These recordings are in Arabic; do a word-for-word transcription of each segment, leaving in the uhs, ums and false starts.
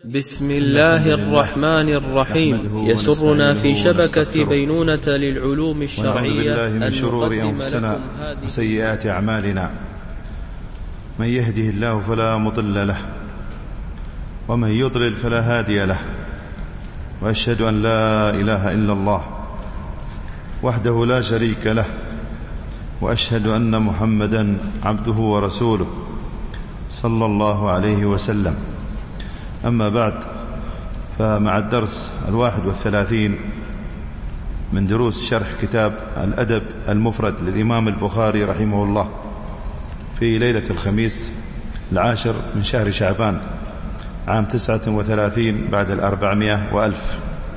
بسم الله الرحمن الرحيم. يسرنا في شبكة بينونة للعلوم الشرعية ونعوذ بالله من شرور أنفسنا وسيئات أعمالنا، من يهده الله فلا مضل له ومن يضلل فلا هادي له، وأشهد أن لا إله إلا الله وحده لا شريك له، وأشهد أن محمدا عبده ورسوله صلى الله عليه وسلم. أما بعد، فمع الدرس الواحد والثلاثين من دروس شرح كتاب الأدب المفرد للإمام البخاري رحمه الله في ليلة الخميس العاشر من شهر شعبان عام تسعة وثلاثين بعد الأربعمائة وألف.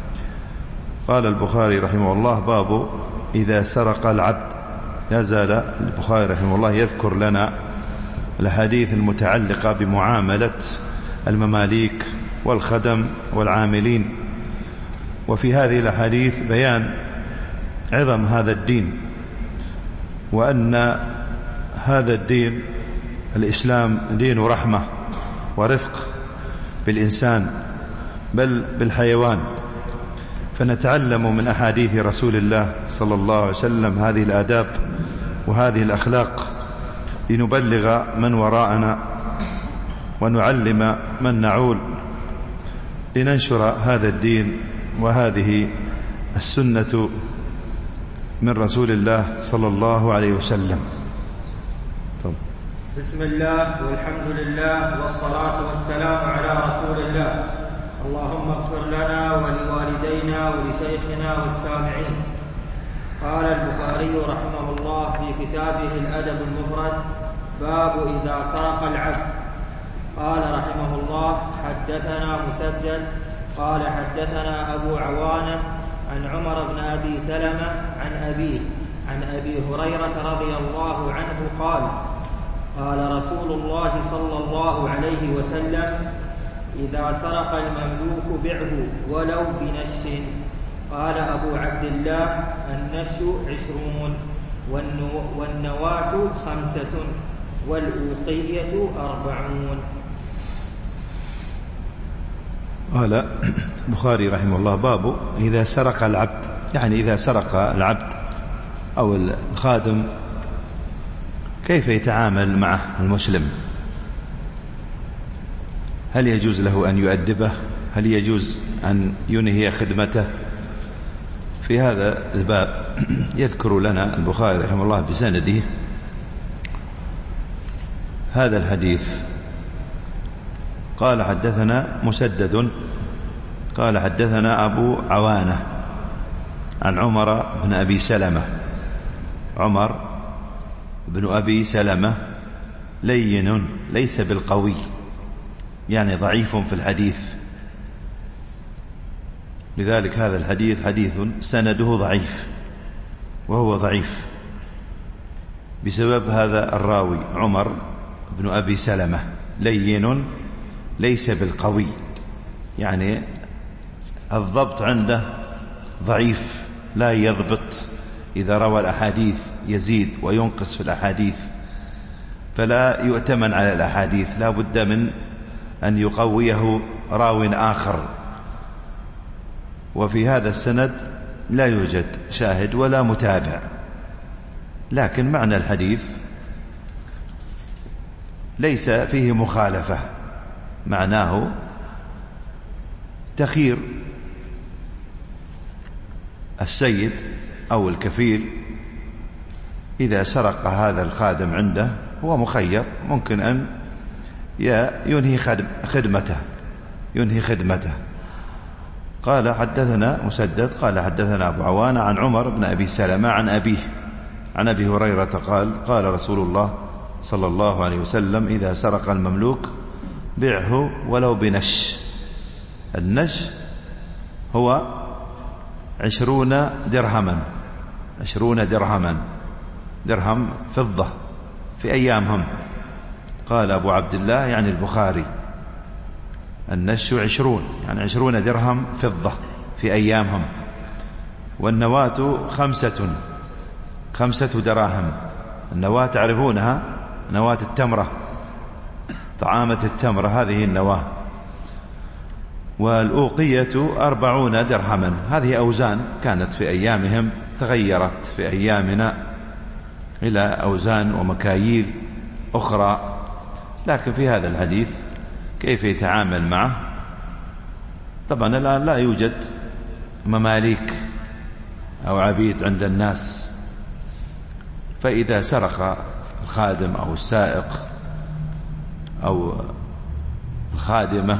قال البخاري رحمه الله: باب إذا سرق العبد. لا زال البخاري رحمه الله يذكر لنا الحديث المتعلقة بمعاملة المماليك والخدم والعاملين، وفي هذه الأحاديث بيان عظم هذا الدين، وأن هذا الدين الإسلام دين رحمة ورفق بالإنسان بل بالحيوان. فنتعلم من أحاديث رسول الله صلى الله عليه وسلم هذه الآداب وهذه الأخلاق لنبلغ من وراءنا ونعلم من نعول، لننشر هذا الدين وهذه السنة من رسول الله صلى الله عليه وسلم. طب. بسم الله والحمد لله والصلاة والسلام على رسول الله. اللهم اغفر لنا ولوالدينا ولشيخنا والسامعين. قال البخاري رحمه الله في كتابه الأدب المفرد: باب إذا سرق العبد. قال رحمه الله: حدثنا مسدد قال حدثنا أبو عوانة عن عمر بن أبي سلمة عن أبيه عن أبي هريرة رضي الله عنه قال: قال رسول الله صلى الله عليه وسلم: إذا سرق المملوك بعه ولو بنش. قال أبو عبد الله: النش عشرون، والنواة خمسة، والأوقية أربعون. قال البخاري رحمه الله: باب إذا سرق العبد، يعني إذا سرق العبد أو الخادم كيف يتعامل معه المسلم؟ هل يجوز له أن يؤدبه؟ هل يجوز أن ينهي خدمته؟ في هذا الباب يذكر لنا البخاري رحمه الله بسنده هذا الحديث. قال حدثنا مسدد قال حدثنا أبو عوانة عن عمر بن أبي سلمة. عمر بن أبي سلمة لين ليس بالقوي، يعني ضعيف في الحديث، لذلك هذا الحديث حديث سنده ضعيف، وهو ضعيف بسبب هذا الراوي عمر بن أبي سلمة لين ليس بالقوي، يعني الضبط عنده ضعيف، لا يضبط. إذا روى الأحاديث يزيد وينقص في الأحاديث، فلا يؤتمن على الأحاديث، لا بد من أن يقويه راو آخر. وفي هذا السند لا يوجد شاهد ولا متابع، لكن معنى الحديث ليس فيه مخالفة، معناه تخيير السيد أو الكفيل. إذا سرق هذا الخادم عنده هو مخير، ممكن أن ينهي خدمته ينهي خدمته قال حدثنا مسدد قال حدثنا أبو عوانة عن عمر بن أبي سلمة عن أبيه عن أبي هريرة قال: قال رسول الله صلى الله عليه وسلم: إذا سرق المملوك بيعه ولو بنش. النش هو عشرون درهما عشرون درهما درهم فضة في أيامهم. قال أبو عبد الله يعني البخاري: النش عشرون، يعني عشرون درهم فضة في أيامهم. والنواة خمسة خمسة دراهم. النواة تعرفونها، نواة التمرة، طعامة التمرة، هذه النواة. والأوقية أربعون درهما. هذه أوزان كانت في أيامهم، تغيرت في أيامنا إلى أوزان ومكاييل أخرى، لكن في هذا الحديث كيف يتعامل معه. طبعا الآن لا يوجد مماليك أو عبيد عند الناس، فإذا سرق الخادم أو السائق أو الخادمة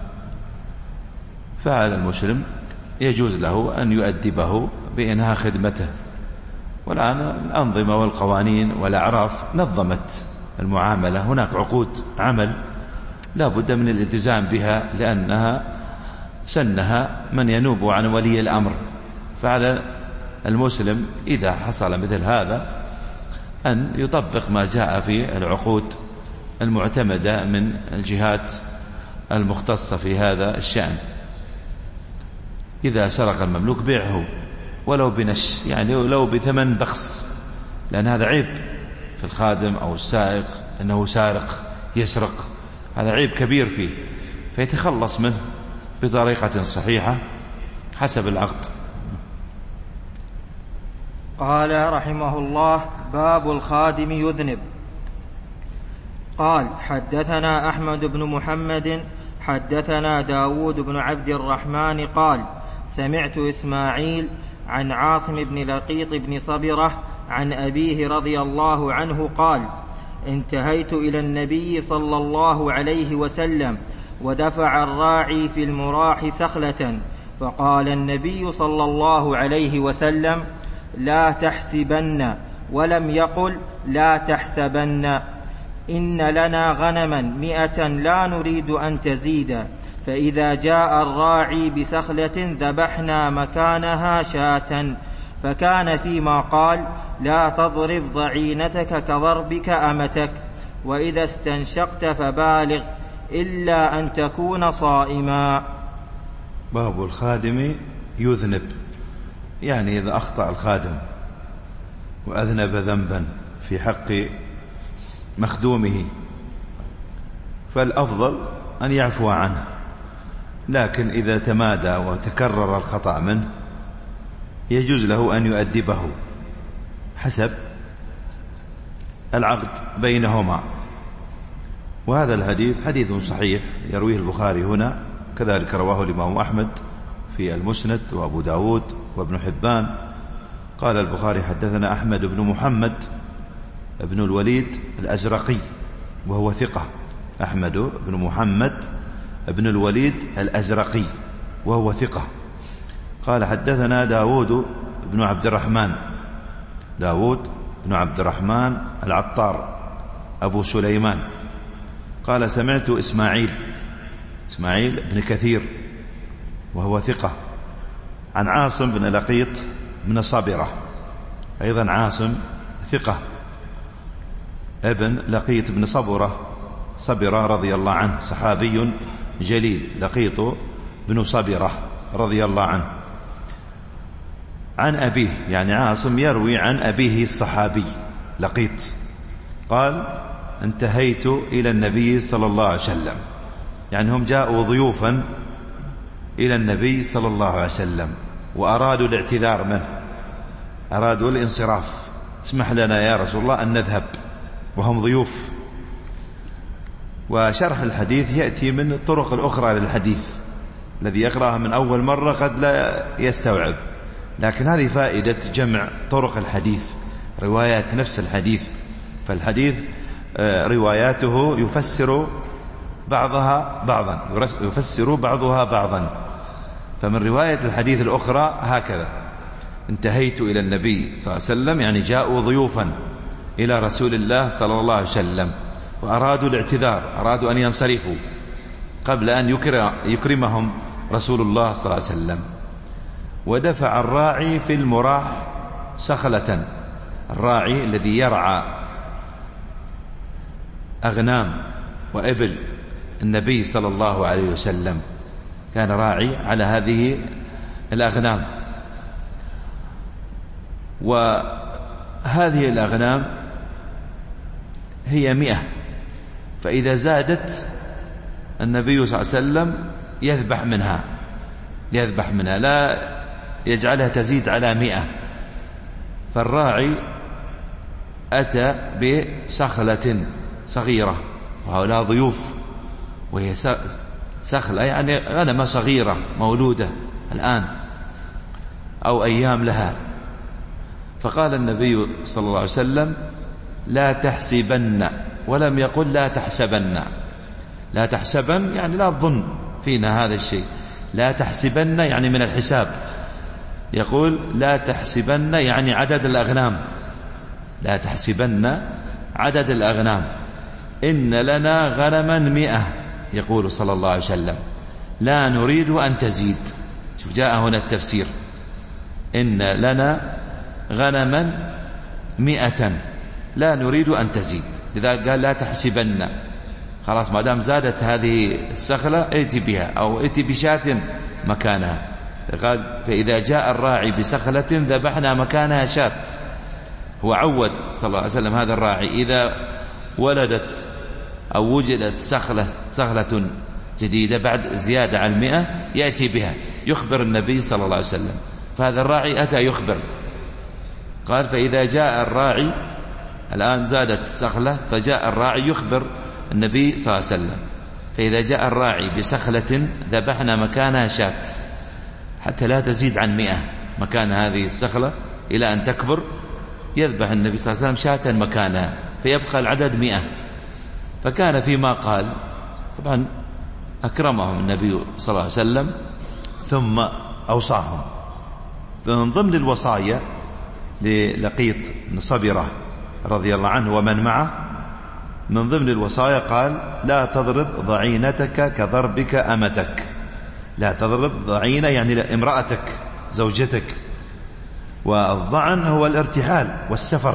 فعلى المسلم يجوز له أن يؤدبه بإنهاء خدمته. والآن الأنظمة والقوانين والأعراف نظمت المعاملة، هناك عقود عمل لا بد من الالتزام بها، لأنها سنها من ينوب عن ولي الأمر. فعلى المسلم إذا حصل مثل هذا أن يطبق ما جاء في العقود المعتمدة من الجهات المختصة في هذا الشأن. إذا سرق المملوك بيعه ولو بنش، يعني لو بثمن بخس، لأن هذا عيب في الخادم أو السائق أنه سارق يسرق، هذا عيب كبير فيه، فيتخلص منه بطريقة صحيحة حسب العقد. قال رحمه الله: باب الخادم يذنب. قال: حدثنا أحمد بن محمد حدثنا داود بن عبد الرحمن قال: سمعت إسماعيل عن عاصم بن لقيط بن صبرة عن أبيه رضي الله عنه قال: انتهيت إلى النبي صلى الله عليه وسلم ودفع الراعي في المراح سخلة، فقال النبي صلى الله عليه وسلم: لا تحسبن، ولم يقل لا تحسبن، إن لنا غنما مئة لا نريد أن تزيد، فإذا جاء الراعي بسخلة ذبحنا مكانها شاة. فكان فيما قال: لا تضرب ضعينتك كضربك أمتك، وإذا استنشقت فبالغ إلا أن تكون صائما. باب الخادم يذنب، يعني إذا أخطأ الخادم وأذنب ذنبا في حق مخدومه فالأفضل أن يعفو عنه، لكن إذا تمادى وتكرر الخطأ منه يجوز له أن يؤدبه حسب العقد بينهما. وهذا الحديث حديث صحيح يرويه البخاري هنا، كذلك رواه الإمام أحمد في المسند وأبو داود وابن حبان. قال البخاري: حدثنا أحمد بن محمد ابن الوليد الأزرقي وهو ثقة. أحمد بن محمد ابن الوليد الأزرقي وهو ثقة. قال: حدثنا داود بن عبد الرحمن، داود بن عبد الرحمن العطار أبو سليمان. قال: سمعت إسماعيل، إسماعيل بن كثير وهو ثقة، عن عاصم بن لقيط بن صبرة، أيضا عاصم ثقة، ابن لقيط بن صبرة صبرة رضي الله عنه، صحابي جليل، لقيط بن صبرة رضي الله عنه. عن أبيه، يعني عاصم يروي عن أبيه الصحابي لقيط، قال: انتهيت إلى النبي صلى الله عليه وسلم، يعني هم جاءوا ضيوفا إلى النبي صلى الله عليه وسلم وأرادوا الاعتذار منه، أرادوا الانصراف، اسمح لنا يا رسول الله أن نذهب، وهم ضيوف. وشرح الحديث يأتي من الطرق الأخرى للحديث، الذي يقرأها من أول مرة قد لا يستوعب، لكن هذه فائدة جمع طرق الحديث، روايات نفس الحديث. فالحديث رواياته يفسر بعضها بعضا، يفسر بعضها بعضا. فمن رواية الحديث الأخرى هكذا: انتهيت إلى النبي صلى الله عليه وسلم، يعني جاءوا ضيوفا إلى رسول الله صلى الله عليه وسلم وأرادوا الاعتذار، أرادوا أن ينصرفوا قبل أن يكرمهم رسول الله صلى الله عليه وسلم. ودفع الراعي في المراح سخلة، الراعي الذي يرعى أغنام وإبل النبي صلى الله عليه وسلم، كان راعي على هذه الأغنام. وهذه الأغنام هي مئة، فإذا زادت النبي صلى الله عليه وسلم يذبح منها يذبح منها لا يجعلها تزيد على مئة. فالراعي أتى بسخلة صغيرة، وهؤلاء ضيوف، وهي سخلة يعني غنمة صغيرة مولودة الآن أو أيام لها. فقال النبي صلى الله عليه وسلم لا تحسبن، ولم يقل لا تحسبن. لا تحسبن يعني لا تظن فينا هذا الشيء، لا تحسبن يعني من الحساب. يقول لا تحسبن يعني عدد الأغنام، لا تحسبن عدد الأغنام. إن لنا غنما مئة، يقول صلى الله عليه وسلم لا نريد أن تزيد. شوف جاء هنا التفسير، إن لنا غنما مئة لا نريد أن تزيد. لذا قال لا تحسبن، خلاص ما دام زادت هذه السخلة ائتي بها أو ائتي بشاة مكانها. قال فإذا جاء الراعي بسخلة ذبحنا مكانها شاة. هو عود صلى الله عليه وسلم هذا الراعي إذا ولدت أو وجدت سخلة سخلة جديدة بعد زيادة على المئة يأتي بها، يخبر النبي صلى الله عليه وسلم. فهذا الراعي أتى يخبر، قال فإذا جاء الراعي، الآن زادت سخلة فجاء الراعي يخبر النبي صلى الله عليه وسلم، فإذا جاء الراعي بسخلة ذبحنا مكانها شاة حتى لا تزيد عن مئة مكان هذه السخلة إلى أن تكبر، يذبح النبي صلى الله عليه وسلم شاة مكانها فيبقى العدد مئة. فكان فيما قال طبعا أكرمهم النبي صلى الله عليه وسلم ثم أوصاهم. من ضمن الوصايا للقيط بن صبرة رضي الله عنه ومن معه، من ضمن الوصايا قال لا تضرب ضعينتك كضربك أمتك. لا تضرب ضعينة يعني امرأتك زوجتك، والضعن هو الارتحال والسفر.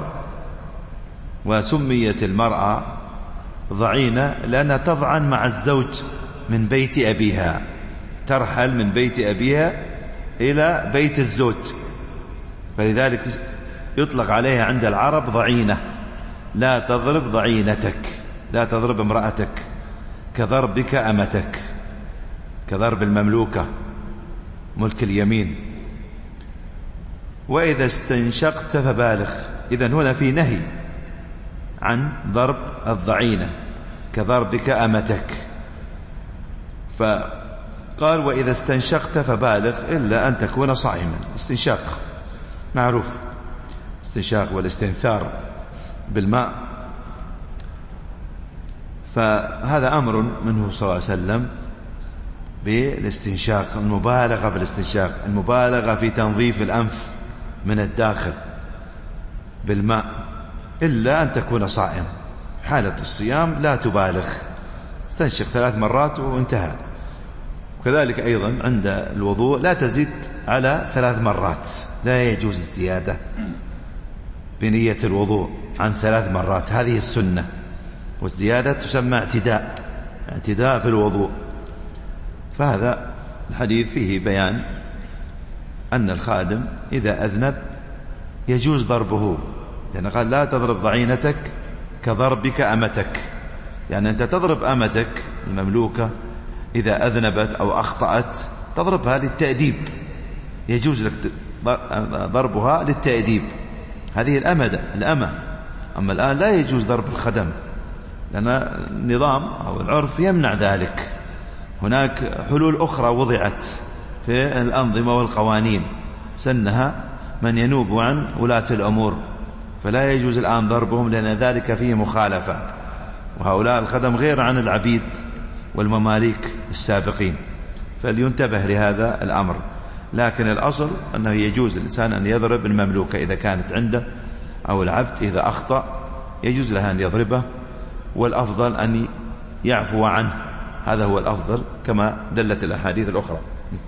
وسميت المرأة ضعينة لأنها تضعن مع الزوج من بيت أبيها، ترحل من بيت أبيها إلى بيت الزوج، فلذلك يطلق عليها عند العرب ضعينة. لا تضرب ضعينتك، لا تضرب امرأتك كضربك أمتك، كضرب المملوكة ملك اليمين. وإذا استنشقت فبالغ. إذن هنا في نهي عن ضرب الضعينة كضربك أمتك. فقال وإذا استنشقت فبالغ إلا أن تكون صائما. استنشاق معروف، استنشاق والاستنثار بالماء، فهذا أمر منه صلى الله عليه وسلم بالاستنشاق، المبالغة بالاستنشاق، المبالغة في تنظيف الأنف من الداخل بالماء، إلا أن تكون صائم. حالة الصيام لا تبالغ، استنشق ثلاث مرات وانتهى. وكذلك أيضا عند الوضوء لا تزيد على ثلاث مرات، لا يجوز الزيادة بنية الوضوء عن ثلاث مرات، هذه السنة. والزيادة تسمى اعتداء، اعتداء في الوضوء. فهذا الحديث فيه بيان أن الخادم إذا أذنب يجوز ضربه، لأن قال لا تضرب ضعينتك كضربك أمتك، يعني أنت تضرب أمتك المملوكة إذا أذنبت أو أخطأت تضربها للتأديب، يجوز لك ضربها للتأديب، هذه الأمة الأمة. أما الآن لا يجوز ضرب الخدم، لأن النظام أو العرف يمنع ذلك. هناك حلول أخرى وضعت في الأنظمة والقوانين سنها من ينوب عن ولاة الأمور، فلا يجوز الآن ضربهم لأن ذلك فيه مخالفة، وهؤلاء الخدم غير عن العبيد والمماليك السابقين، فلينتبه لهذا الأمر. لكن الأصل أنه يجوز الإنسان أن يضرب المملوكة إذا كانت عنده، أو العبد إذا أخطأ يجوز له أن يضربه، والأفضل أن يعفو عنه، هذا هو الأفضل كما دلت الأحاديث الأخرى.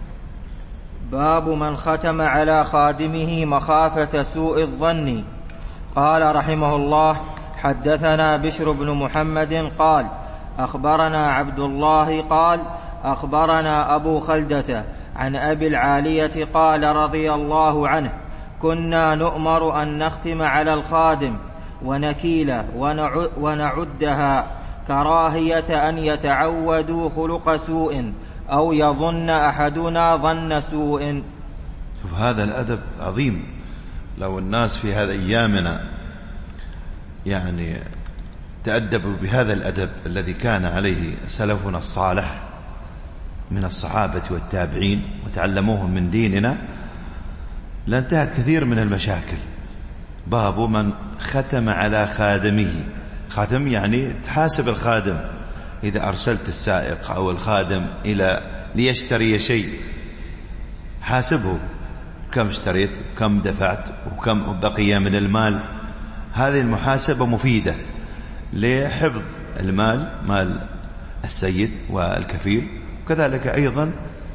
باب من ختم على خادمه مخافة سوء الظن. قال رحمه الله حدثنا بشر بن محمد قال أخبرنا عبد الله قال أخبرنا أبو خلدة عن أبي العالية قال رضي الله عنه كنا نؤمر أن نختم على الخادم ونكيل ونعدها كراهية أن يتعودوا خلق سوء أو يظن أحدنا ظن سوء. شوف هذا الأدب عظيم. لو الناس في هذا أيامنا يعني تأدبوا بهذا الأدب الذي كان عليه سلفنا الصالح من الصحابة والتابعين وتعلموه من ديننا لانتهت كثير من المشاكل. باب من ختم على خادمه. خاتم يعني تحاسب الخادم. إذا أرسلت السائق أو الخادم إلى ليشتري شيء حاسبه، كم اشتريت وكم دفعت وكم بقي من المال. هذه المحاسبة مفيدة لحفظ المال، مال السيد والكفيل، وكذلك أيضا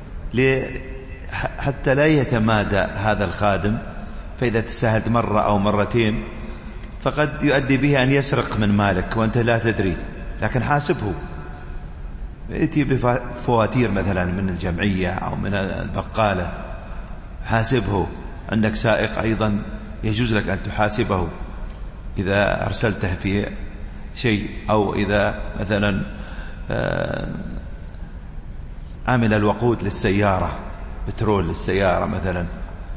حتى لا يتمادى هذا الخادم، فإذا تساهلت مرة أو مرتين فقد يؤدي به أن يسرق من مالك وأنت لا تدري، لكن حاسبه. ائتي بفواتير مثلا من الجمعية أو من البقالة، حاسبه. عندك سائق أيضا يجوز لك أن تحاسبه إذا أرسلته في شيء، أو إذا مثلا عمل الوقود للسيارة، بترول للسيارة مثلا،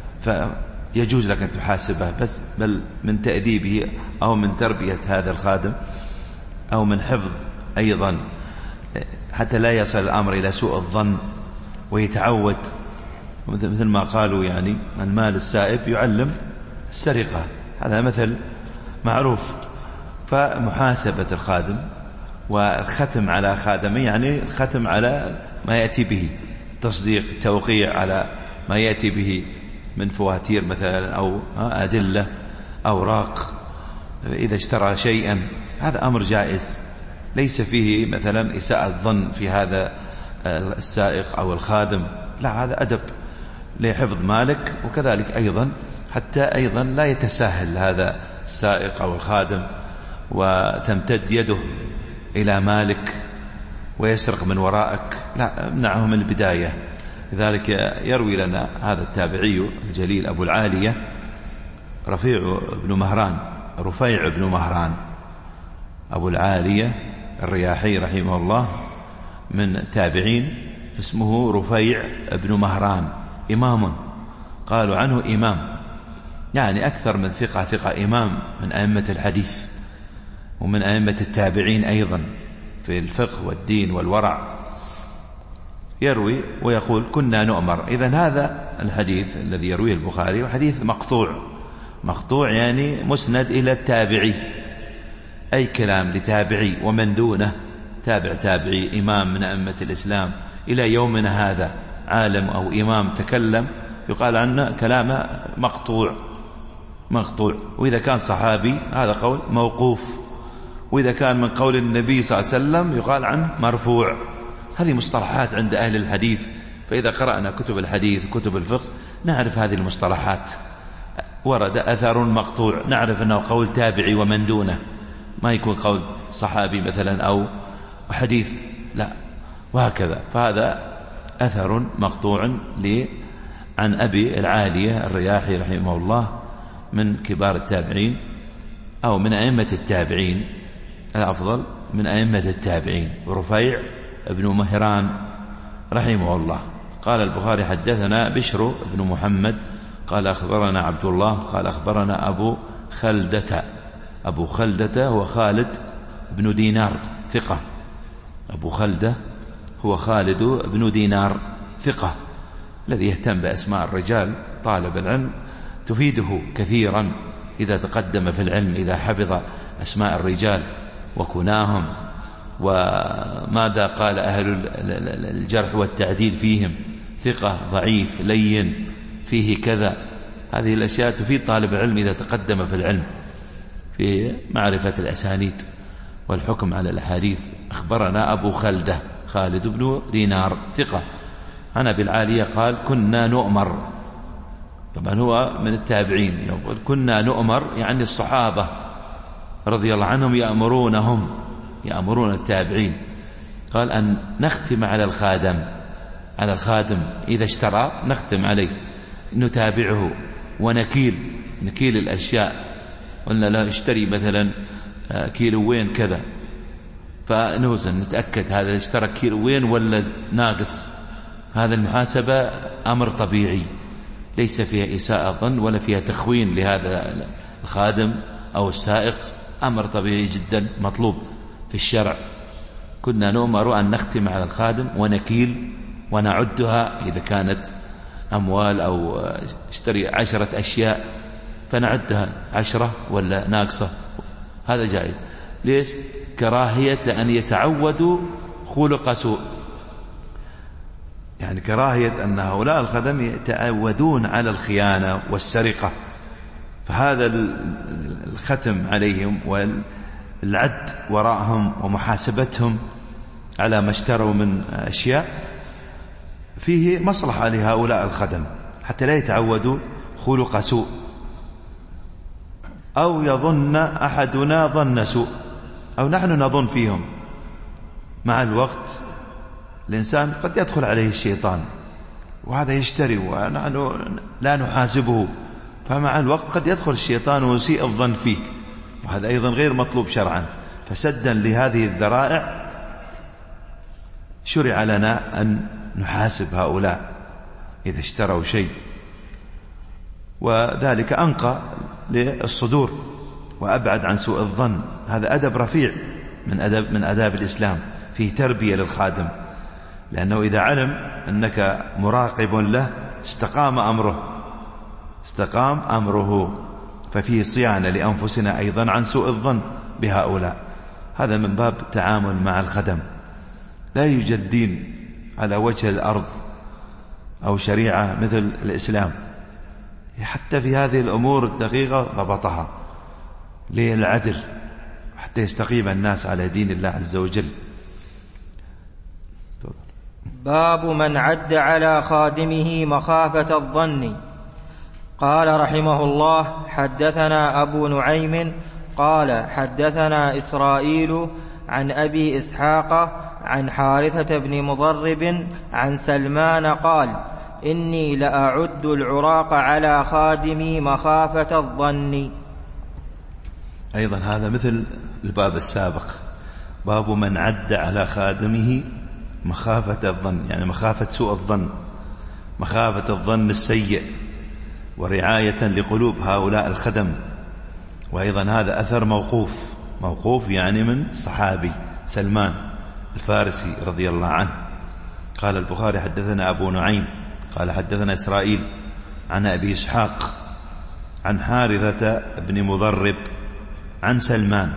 فيجوز لك أن تحاسبه، بس بل من تأديبه أو من تربية هذا الخادم أو من حفظ أيضا حتى لا يصل الأمر إلى سوء الظن ويتعود. مثل ما قالوا يعني المال السائب يعلم السرقة، هذا مثل معروف. فمحاسبة الخادم والختم على خادمه يعني الختم على ما يأتي به، تصديق توقيع على ما يأتي به من فواتير مثلا أو أدلة أوراق. إذا اشترى شيئا هذا أمر جائز، ليس فيه مثلا إساءة الظن في هذا السائق أو الخادم، لا، هذا أدب لحفظ مالك. وكذلك أيضا حتى أيضا لا يتساهل هذا السائق أو الخادم وتمتد يده إلى مالك ويسرق من ورائك، لا، امنعه من البداية. لذلك يروي لنا هذا التابعي الجليل أبو العالية رفيع بن مهران رفيع بن مهران أبو العالية الرياحي رحمه الله، من تابعين، اسمه رفيع بن مهران، إمام، قالوا عنه إمام، يعني أكثر من ثقة ثقة، إمام من أئمة الحديث ومن أئمة التابعين أيضا في الفقه والدين والورع. يروي ويقول كنا نؤمر. إذن هذا الحديث الذي يرويه البخاري وحديث مقطوع، مقطوع يعني مسند إلى التابعي، أي كلام لتابعي ومن دونه، تابع تابعي، إمام من أئمة الإسلام إلى يومنا هذا، عالم أو إمام تكلم يقال عنه كلامه مقطوع مقطوع. وإذا كان صحابي هذا قول موقوف، وإذا كان من قول النبي صلى الله عليه وسلم يقال عنه مرفوع. هذه مصطلحات عند أهل الحديث، فإذا قرأنا كتب الحديث كتب الفقه نعرف هذه المصطلحات. ورد أثر مقطوع نعرف أنه قول تابعي ومن دونه، ما يكون قول صحابي مثلا أو حديث، لا، وهكذا. فهذا أثر مقطوع لي عن أبي العالية الرياحي رحمه الله، من كبار التابعين أو من أئمة التابعين، الأفضل من أئمة التابعين، رفيع بن مهران رحمه الله. قال البخاري حدثنا بشر بن محمد قال أخبرنا عبد الله قال أخبرنا أبو خلدة. أبو خلدة هو خالد بن دينار ثقة. أبو خلدة هو خالد بن دينار ثقة، الذي يهتم بأسماء الرجال طالب العلم تفيده كثيرا إذا تقدم في العلم، إذا حفظ أسماء الرجال وكناهم وماذا قال أهل الجرح والتعديل فيهم، ثقة ضعيف لين فيه كذا. هذه الأشياء تفيد طالب العلم إذا تقدم في العلم في معرفة الأسانيد والحكم على الأحاديث. أخبرنا أبو خلدة خالد بن دينار ثقة عن أبي العالية قال كنا نؤمر. طبعا هو من التابعين، يقول كنا نؤمر يعني الصحابة رضي الله عنهم يأمرونهم يأمرون التابعين. قال أن نختم على الخادم على الخادم إذا اشترى نختم عليه، نتابعه ونكيل نكيل الأشياء. قلنا لا اشتري مثلا كيلوين كذا، فنوزن نتأكد هذا اشترى كيلوين ولا ناقص، هذا المحاسبة أمر طبيعي ليس فيها إساءة ظن ولا فيها تخوين لهذا الخادم أو السائق، أمر طبيعي جدا مطلوب في الشرع. كنا نؤمر أن نختم على الخادم ونكيل ونعدها إذا كانت أموال أو اشتري عشرة أشياء فنعدها عشرة ولا ناقصة، هذا جائز. ليش؟ كراهية أن يتعودوا خلق سوء، يعني كراهية أن هؤلاء الخدم يتعودون على الخيانة والسرقة، فهذا الختم عليهم والعد وراءهم ومحاسبتهم على ما اشتروا من أشياء فيه مصلحة لهؤلاء الخدم حتى لا يتعودوا خلق سوء، أو يظن أحدنا ظن سوء، أو نحن نظن فيهم. مع الوقت الإنسان قد يدخل عليه الشيطان وهذا يشتري ونحن لا نحاسبه، فمع الوقت قد يدخل الشيطان ويسيء الظن فيه، وهذا أيضا غير مطلوب شرعا. فسدا لهذه الذرائع شرع لنا أن نحاسب هؤلاء إذا اشتروا شيء، وذلك أنقى للصدور وأبعد عن سوء الظن. هذا أدب رفيع من أدب من آداب الإسلام، فيه تربية للخادم، لأنه إذا علم أنك مراقب له استقام أمره استقام أمره ففيه صيانة لأنفسنا أيضا عن سوء الظن بهؤلاء. هذا من باب التعامل مع الخدم. لا يوجد دين على وجه الأرض أو شريعة مثل الإسلام، حتى في هذه الأمور الدقيقة ضبطها للعدل حتى يستقيم الناس على دين الله عز وجل. باب من عد على خادمه مخافة الظن. قال رحمه الله: حدثنا أبو نعيم قال حدثنا إسرائيل عن أبي إسحاق عن حارثة بن مضرب عن سلمان قال: إني لأعد العراق على خادمي مخافة الظن. أيضا هذا مثل الباب السابق، باب من عد على خادمه مخافة الظن، يعني مخافة سوء الظن، مخافة الظن السيء، ورعاية لقلوب هؤلاء الخدم. وأيضا هذا أثر موقوف، موقوف يعني من صحابي سلمان الفارسي رضي الله عنه. قال البخاري: حدثنا أبو نعيم قال حدثنا إسرائيل عن أبي إسحاق عن حارثة بن مضرب عن سلمان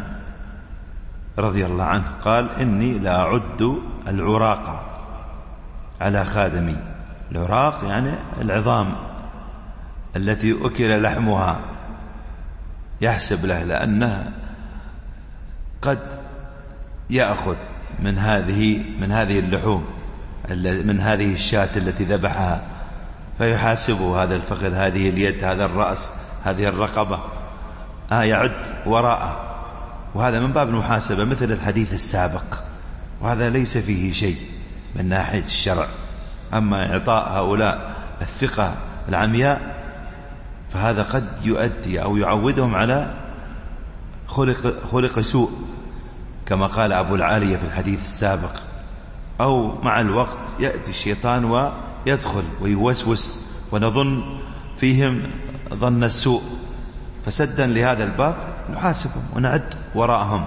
رضي الله عنه قال: إني لأعد العراق على خادمي. العراق يعني العظام التي أكل لحمها، يحسب له لأنه قد يأخذ من هذه من هذه اللحوم، من هذه الشاة التي ذبحها، فيحاسبه هذا الفخذ، هذه اليد، هذا الرأس، هذه الرقبة، آه يعد وراءه. وهذا من باب المحاسبة مثل الحديث السابق، وهذا ليس فيه شيء من ناحية الشرع. أما إعطاء هؤلاء الثقة العمياء فهذا قد يؤدي أو يعودهم على خلق, خلق سوء كما قال أبو العالية في الحديث السابق، أو مع الوقت يأتي الشيطان ويدخل ويوسوس ونظن فيهم ظن السوء. فسدا لهذا الباب نحاسبهم ونعد وراءهم،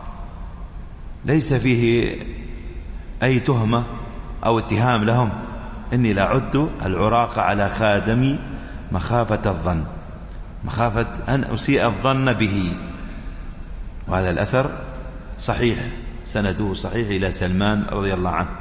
ليس فيه أي تهمة أو اتهام لهم. إني لأعد العراق على خادمي مخافة الظن، مخافة أن أسيء الظن به. وهذا الأثر صحيح، سنده صحيح إلى سلمان رضي الله عنه.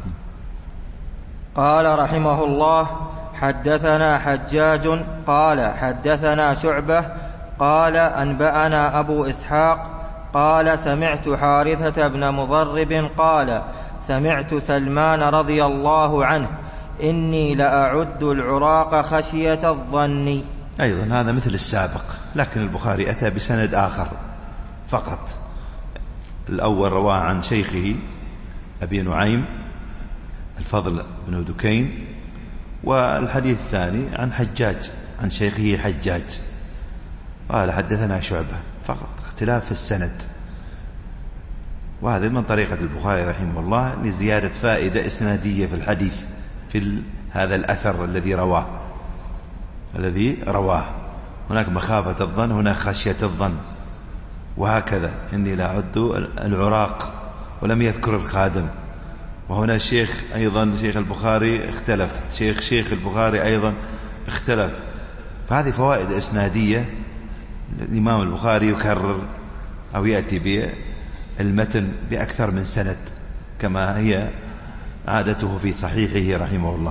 قال رحمه الله: حدثنا حجاج قال حدثنا شعبة قال أنبأنا أبو إسحاق قال سمعت حارثة بن مضرب قال سمعت سلمان رضي الله عنه: إني لأعد العراق خشية الظن. أيضا هذا مثل السابق، لكن البخاري أتى بسند آخر فقط. الأول رواه عن شيخه أبي نعيم الفضل بن دكين، والحديث الثاني عن حجاج عن شيخه حجاج قال حدثنا شعبة، فقط اختلاف في السند. وهذا من طريقة البخاري رحمه الله لزيادة فائدة إسنادية في الحديث في هذا الأثر الذي رواه الذي رواه هناك مخافة الظن، هناك خشية الظن، وهكذا. إني لا أعد العراق ولم يذكر الخادم. وهنا الشيخ أيضا شيخ البخاري اختلف، شيخ شيخ البخاري أيضا اختلف. فهذه فوائد إسنادية. الإمام البخاري يكرر أو يأتي بالمتن بأكثر من سند كما هي عادته في صحيحه رحمه الله.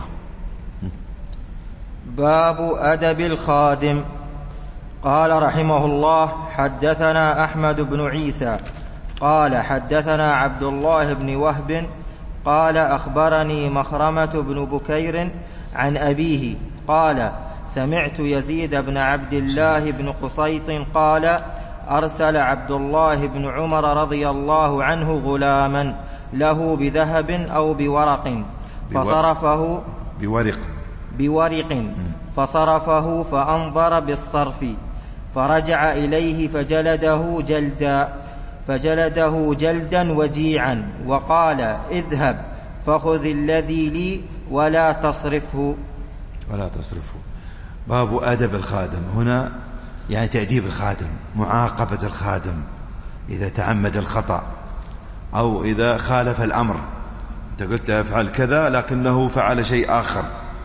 باب أدب الخادم. قال رحمه الله: حدثنا أحمد بن عيسى قال حدثنا عبد الله بن وهب قال أخبرني مخرمة بن بكير عن أبيه قال: سمعت يزيد بن عبد الله بن قصيط قال: أرسل عبد الله بن عمر رضي الله عنه غلاما له بذهب أو بورق فصرفه بورق بورق فصرفه فأنظر بالصرف، فرجع إليه فجلده جلدا فجلده جلدا وجيعا وقال: اذهب فخذ الذي لي ولا تصرفه ولا تصرفه. باب أدب الخادم. هنا يعني تأديب الخادم، معاقبة الخادم إذا تعمد الخطأ أو إذا خالف الأمر. أنت قلت له افعل كذا لكنه فعل شيء آخر،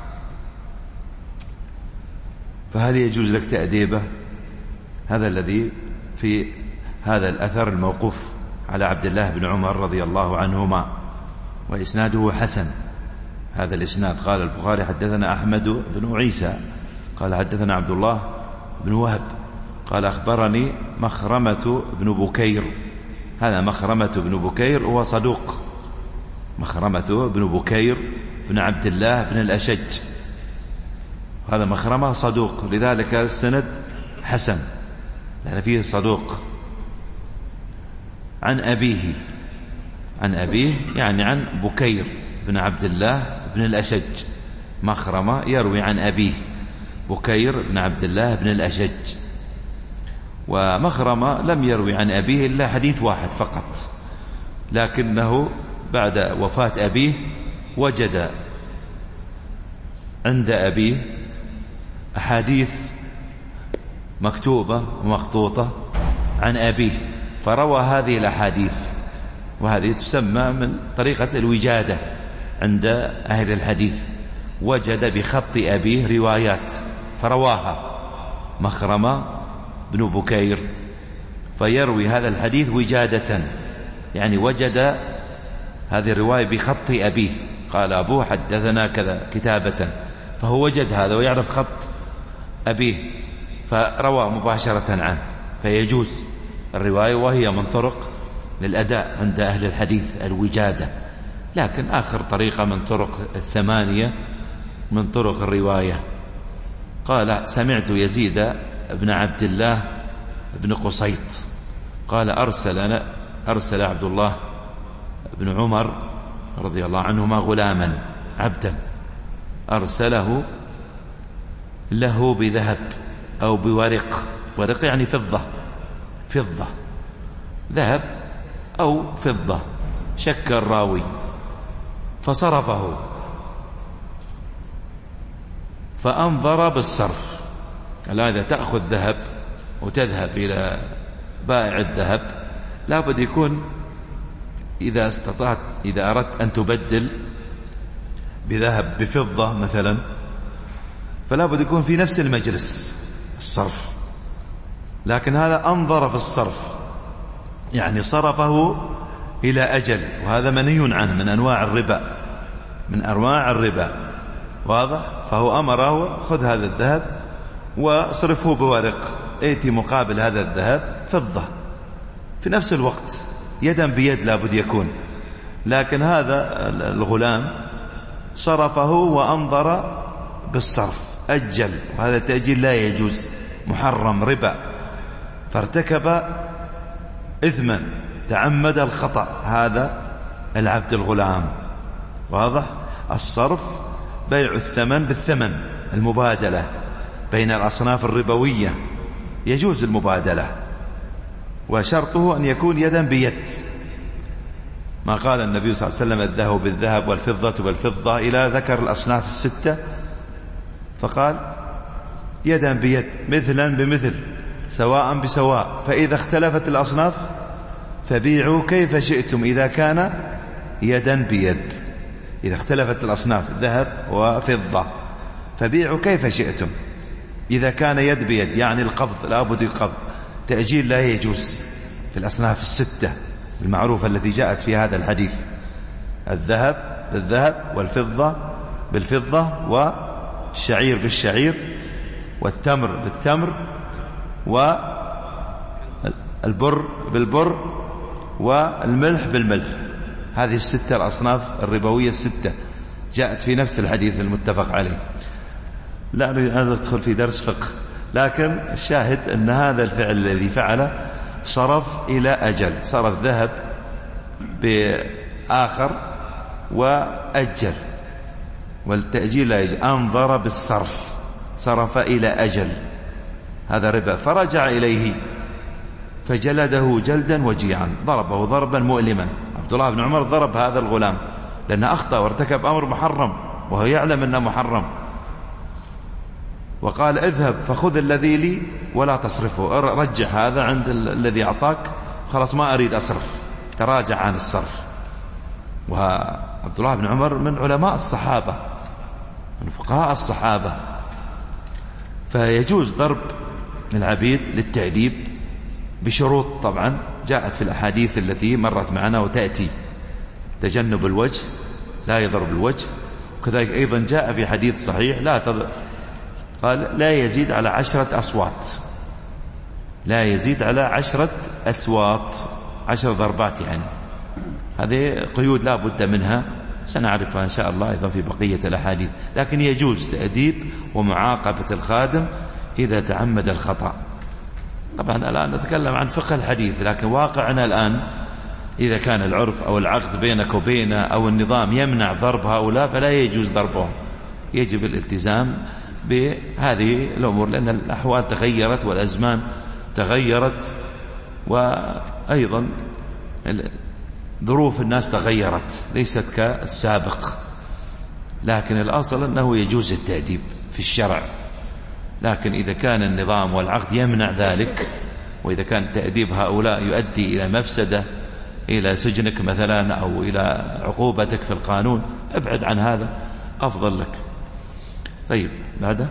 فهل يجوز لك تأديبه؟ هذا الذي في هذا الأثر الموقوف على عبد الله بن عمر رضي الله عنهما، وإسناده حسن. هذا الإسناد قال البخاري: حدثنا أحمد بن عيسى قال حدثنا عبد الله بن وهب قال أخبرني مخرمة بن بكير. هذا مخرمة بن بكير هو صدوق، مخرمة بن بكير بن عبد الله بن الأشج، هذا مخرمة صدوق، لذلك السند حسن لأن فيه صدوق. عن أبيه، عن أبيه يعني عن بكير بن عبد الله بن الأشج. مخرمة يروي عن أبيه بكير بن عبد الله بن الأشج، ومخرمة لم يروي عن أبيه إلا حديث واحد فقط، لكنه بعد وفاة أبيه وجد عند أبيه أحاديث مكتوبة ومخطوطة عن أبيه، فروى هذه الأحاديث، وهذه تسمى من طريقة الوجادة عند أهل الحديث. وجد بخط أبيه روايات فرواها مخرمة بن بكير، فيروي هذا الحديث وجادة، يعني وجد هذه الرواية بخط أبيه، قال أبوه حدثنا كذا كتابة، فهو وجد هذا ويعرف خط أبيه فروى مباشرة عنه، فيجوز الرواية، وهي من طرق للأداء عند أهل الحديث الوجادة. لكن آخر طريقة من طرق الثمانية من طرق الرواية. قال: سمعت يزيد بن عبد الله بن قصيط قال: أرسل أرسل عبد الله بن عمر رضي الله عنهما غلاما عبدا، أرسله له بذهب أو بورق، ورق يعني فضة، فضة ذهب أو فضة، شك الراوي، فصرفه فأنظر بالصرف. الآن إذا تأخذ ذهب وتذهب إلى بائع الذهب لابد يكون إذا استطعت إذا أردت أن تبدل بذهب بفضة مثلا فلابد يكون في نفس المجلس الصرف، لكن هذا أنظر في الصرف يعني صرفه إلى أجل، وهذا منهي عنه من أنواع الربا، من أنواع الربا، واضح؟ فهو أمره: خذ هذا الذهب وصرفه بورق، ائتي مقابل هذا الذهب فضة في نفس الوقت، يدا بيد لابد يكون. لكن هذا الغلام صرفه وأنظر بالصرف، أجل، وهذا التأجيل لا يجوز، محرم، ربا، فارتكب إثما، تعمد الخطأ هذا العبد الغلام، واضح؟ الصرف بيع الثمن بالثمن، المبادلة بين الأصناف الربوية يجوز المبادلة، وشرطه أن يكون يدا بيد، ما قال النبي صلى الله عليه وسلم الذهب بالذهب والفضة بالفضة إلى ذكر الأصناف الستة، فقال يدا بيد مثلا بمثل سواء بسواء، فإذا اختلفت الأصناف فبيعوا كيف شئتم إذا كان يدا بيد. إذا اختلفت الأصناف ذهب وفضة فبيعوا كيف شئتم. إذا كان يد بيد يعني القبض لا بد يقبض، تأجيل لا يجوز في الأصناف الستة المعروفة التي جاءت في هذا الحديث: الذهب بالذهب والفضة بالفضة والشعير بالشعير والتمر بالتمر والبر بالبر والملح بالملح. هذه الستة الأصناف الربوية الستة جاءت في نفس الحديث المتفق عليه. لا أريد أن أدخل في درس فقه، لكن الشاهد أن هذا الفعل الذي فعله صرف إلى أجل، صرف ذهب بآخر وأجل، والتأجيل لا يجل، أنظر بالصرف، صرف إلى أجل، هذا ربا. فرجع إليه فجلده جلدا وجيعا، ضربه ضربا مؤلما. عبد الله بن عمر ضرب هذا الغلام لأنه أخطأ وارتكب أمر محرم وهو يعلم أنه محرم، وقال اذهب فخذ الذي لي ولا تصرفه، رجع هذا عند الذي أعطاك، خلاص ما أريد أصرف، تراجع عن الصرف. وعبد الله بن عمر من علماء الصحابة من فقهاء الصحابة، فيجوز ضرب العبيد للتأديب بشروط طبعا جاءت في الأحاديث التي مرت معنا وتأتي: تجنب الوجه، لا يضرب الوجه. وكذلك أيضا جاء في حديث صحيح لا تضرب، قال لا يزيد على عشرة أصوات، لا يزيد على عشرة أصوات، عشر ضربات يعني. هذه قيود لا بد منها، سنعرفها إن شاء الله أيضا في بقية الأحاديث. لكن يجوز تأديب ومعاقبة الخادم إذا تعمد الخطأ. طبعا الآن نتكلم عن فقه الحديث، لكن واقعنا الآن إذا كان العرف أو العقد بينك وبينه أو النظام يمنع ضرب هؤلاء فلا يجوز ضربهم، يجب الالتزام بهذه الأمور، لأن الأحوال تغيرت والأزمان تغيرت، وأيضا ظروف الناس تغيرت ليست كالسابق. لكن الأصل أنه يجوز التأديب في الشرع، لكن إذا كان النظام والعقد يمنع ذلك، وإذا كان تأديب هؤلاء يؤدي إلى مفسدة، إلى سجنك مثلا أو إلى عقوبتك في القانون، ابعد عن هذا أفضل لك. طيب بعده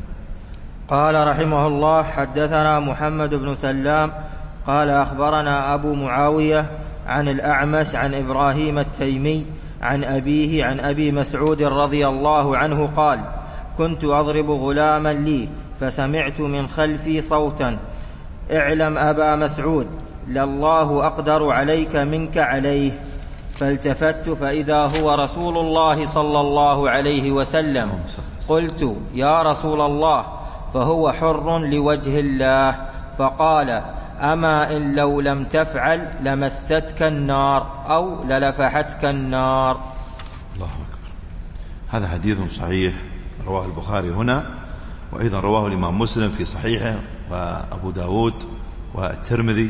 قال رحمه الله: حدثنا محمد بن سلام قال أخبرنا أبو معاوية عن الأعمش عن إبراهيم التيمي عن أبيه عن أبي مسعود رضي الله عنه قال: كنت أضرب غلاما لي فسمعت من خلفي صوتا: اعلم أبا مسعود لله أقدر عليك منك عليه. فالتفت فإذا هو رسول الله صلى الله عليه وسلم. قلت: يا رسول الله، فهو حر لوجه الله. فقال: أما إن لو لم تفعل لمستك النار أو للفحتك النار. الله أكبر. هذا حديث صحيح رواه البخاري هنا، وأيضا رواه الإمام مسلم في صحيحه وأبو داود والترمذي.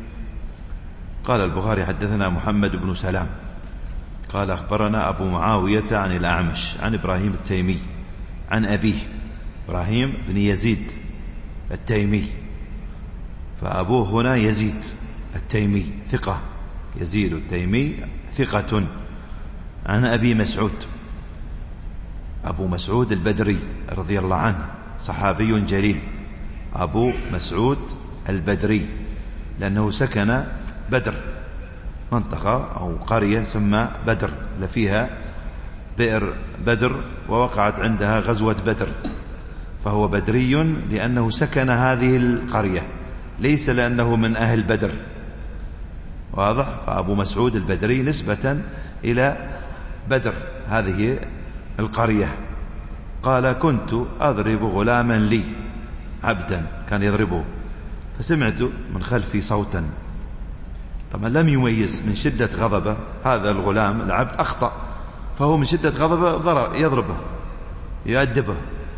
قال البخاري: حدثنا محمد بن سلام قال أخبرنا أبو معاوية عن الأعمش عن إبراهيم التيمي عن أبيه إبراهيم بن يزيد التيمي، فأبوه هنا يزيد التيمي ثقة، يزيد التيمي ثقة، عن أبي مسعود أبو مسعود البدري رضي الله عنه، صحابي جليل، أبو مسعود البدري، لأنه سكن بدر، منطقة أو قرية ثم بدر لفيها بئر بدر ووقعت عندها غزوة بدر، فهو بدري لأنه سكن هذه القرية، ليس لأنه من أهل بدر، واضح؟ فأبو مسعود البدري نسبة إلى بدر هذه القرية. قال: كنت أضرب غلاما لي، عبدا كان يضربه، فسمعت من خلفي صوتا. طبعا لم يميز من شدة غضبه هذا الغلام العبد، أخطأ، فهو من شدة غضبه يضربه يؤدبه،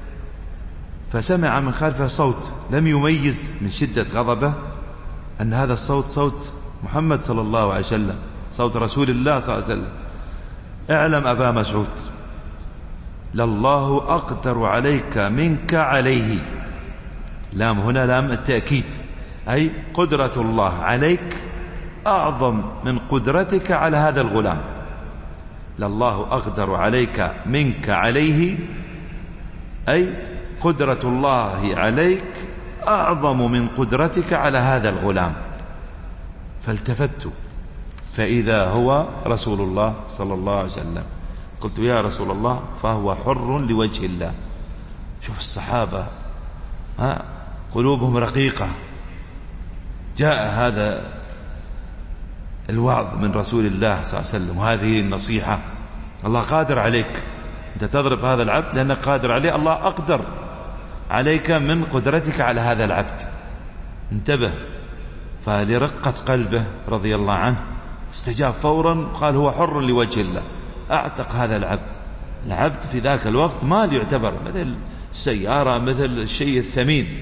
فسمع من خلفه صوت، لم يميز من شدة غضبه أن هذا الصوت صوت محمد صلى الله عليه وسلم، صوت رسول الله صلى الله عليه وسلم: اعلم أبا مسعود لله أقدر عليك منك عليه. لام هنا لام التأكيد، أي قدرة الله عليك أعظم من قدرتك على هذا الغلام. لله أقدر عليك منك عليه، أي قدرة الله عليك أعظم من قدرتك على هذا الغلام. فالتفت فإذا هو رسول الله صلى الله عليه وسلم. قلت: يا رسول الله، فهو حر لوجه الله. شوف الصحابة، ها قلوبهم رقيقة. جاء هذا الوعظ من رسول الله صلى الله عليه وسلم، وهذه النصيحة. الله قادر عليك، أنت تضرب هذا العبد لأنك قادر عليه، الله أقدر عليك من قدرتك على هذا العبد. انتبه. فلرقة قلبه رضي الله عنه استجاب فورا، قال: هو حر لوجه الله. أعتق هذا العبد. العبد في ذاك الوقت مال يعتبر، مثل السيارة، مثل الشيء الثمين،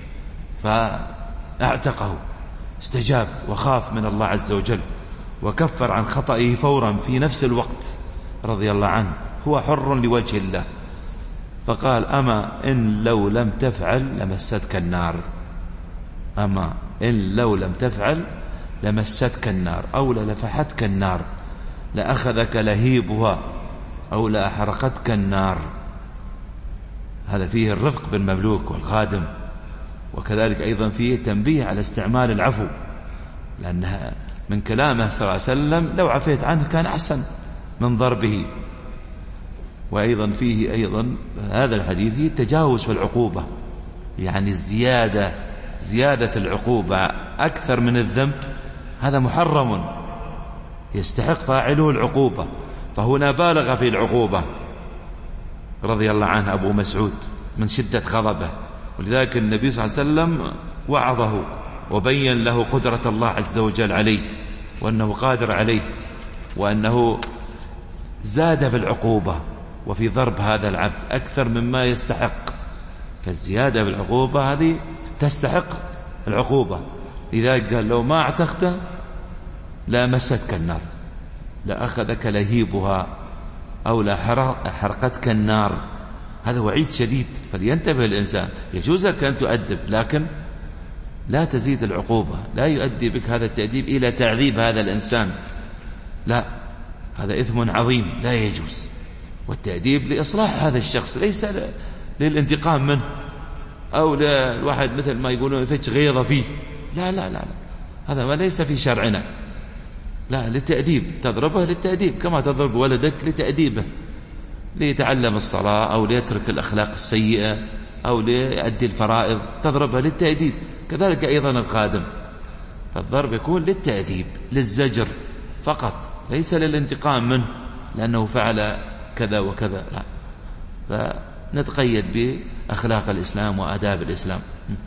فأعتقه. استجاب وخاف من الله عز وجل، وكفر عن خطئه فورا في نفس الوقت رضي الله عنه. هو حر لوجه الله. فقال: أما إن لو لم تفعل لمستك النار. أما إن لو لم تفعل لمستك النار، أو للفحتك النار، لأخذك لهيبها، أو لأحرقتك النار. هذا فيه الرفق بالمملوك والخادم، وكذلك أيضا فيه تنبيه على استعمال العفو، لأنها من كلامه صلى الله عليه وسلم: لو عفيت عنه كان أحسن من ضربه. وأيضا فيه أيضا هذا الحديث فيه تجاوز في العقوبة، يعني الزيادة زيادة العقوبة أكثر من الذنب، هذا محرم، يستحق فاعله العقوبة. فهنا بالغ في العقوبة رضي الله عنه أبو مسعود من شدة غضبه، ولذلك النبي صلى الله عليه وسلم وعظه وبين له قدرة الله عز وجل عليه، وأنه قادر عليه، وأنه زاد في العقوبة وفي ضرب هذا العبد أكثر مما يستحق. فالزيادة بالعقوبة هذه تستحق العقوبة. لذلك قال: لو ما اعتقت لا مستك النار، لأخذك لهيبها، أو لحرقتك النار. هذا وعيد شديد، فلينتبه الإنسان. يجوز لك أن تؤدب، لكن لا تزيد العقوبة، لا يؤدي بك هذا التأديب إلى تعذيب هذا الإنسان، لا، هذا إثم عظيم لا يجوز. والتأديب لإصلاح هذا الشخص، ليس للانتقام منه، أو للواحد مثل ما يقولون يفتش غيظة فيه، لا لا لا, لا. هذا ما ليس في شرعنا. لا، للتأديب، تضربه للتأديب كما تضرب ولدك لتأديبه، ليتعلم الصلاة أو ليترك الأخلاق السيئة أو ليؤدي الفرائض، تضربها للتأديب. كذلك أيضا الخادم، فالضرب يكون للتأديب، للزجر فقط، ليس للانتقام منه لأنه فعل كذا وكذا، لا. فنتقيد بأخلاق الإسلام وآداب الإسلام.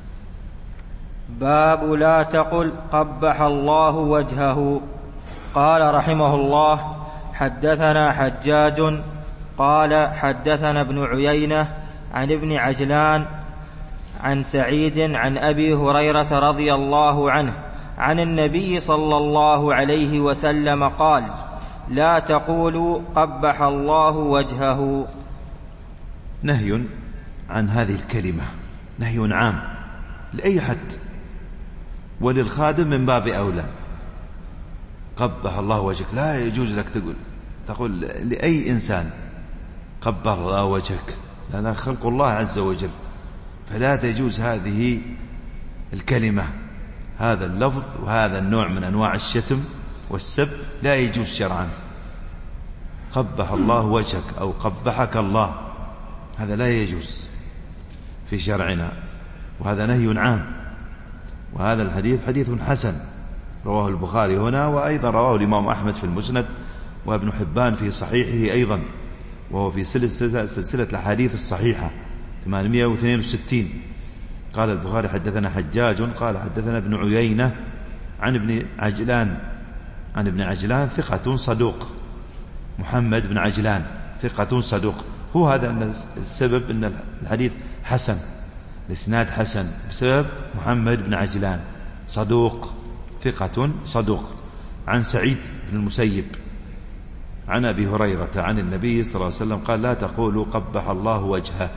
باب لا تقل قبح الله وجهه. قال رحمه الله: حدثنا حجاج قال حدثنا ابن عيينة عن ابن عجلان عن سعيد عن أبي هريرة رضي الله عنه عن النبي صلى الله عليه وسلم قال: لا تقولوا قبح الله وجهه. نهي عن هذه الكلمة، نهي عام لأي حد، وللخادم من باب أولى. قبح الله وجهك، لا يجوز لك تقول تقول لأي إنسان قبح الله وجهك، لأنه خلق الله عز وجل، فلا تجوز هذه الكلمة، هذا اللفظ وهذا النوع من أنواع الشتم والسب لا يجوز شرعا. قبح الله وجهك أو قبحك الله، هذا لا يجوز في شرعنا، وهذا نهي عام. وهذا الحديث حديث حسن رواه البخاري هنا، وأيضا رواه الإمام أحمد في المسند، وابن حبان في صحيحه أيضا، وهو في سلسلة, سلسلة الأحاديث الصحيحة ثمانمائة واثنين وستين. قال البخاري: حدثنا حجاج قال حدثنا ابن عيينة عن ابن عجلان عن ابن عجلان ثقة صدوق، محمد بن عجلان ثقة صدوق. هو هذا أن السبب أن الحديث حسن، الإسناد حسن بسبب محمد بن عجلان صدوق، ثقة صدوق، عن سعيد بن المسيب عن أبي هريرة عن النبي صلى الله عليه وسلم قال لا تقولوا قبح الله وجهه.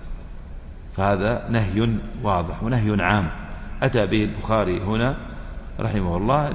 فهذا نهي واضح ونهي عام أتى به البخاري هنا رحمه الله